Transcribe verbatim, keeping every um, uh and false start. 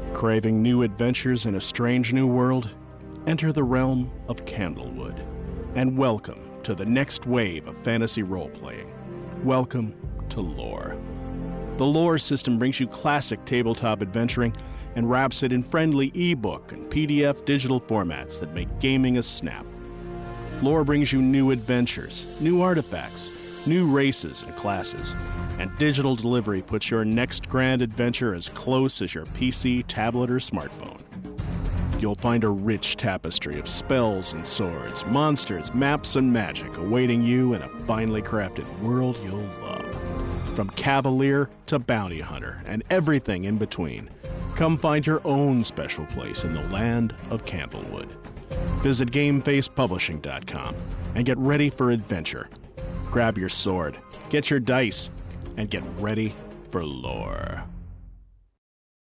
Craving new adventures in a strange new world? Enter the realm of Candlewood. And welcome to the next wave of fantasy role-playing. Welcome to Lore. The Lore system brings you classic tabletop adventuring and wraps it in friendly ebook and P D F digital formats that make gaming a snap. Lore brings you new adventures, new artifacts, new races and classes, and digital delivery puts your next grand adventure as close as your P C, tablet, or smartphone. You'll find a rich tapestry of spells and swords, monsters, maps, and magic awaiting you in a finely crafted world you'll love. From Cavalier to Bounty Hunter and everything in between, come find your own special place in the land of Candlewood. Visit GameFace Publishing dot com and get ready for adventure. Grab your sword, get your dice, and get ready for lore.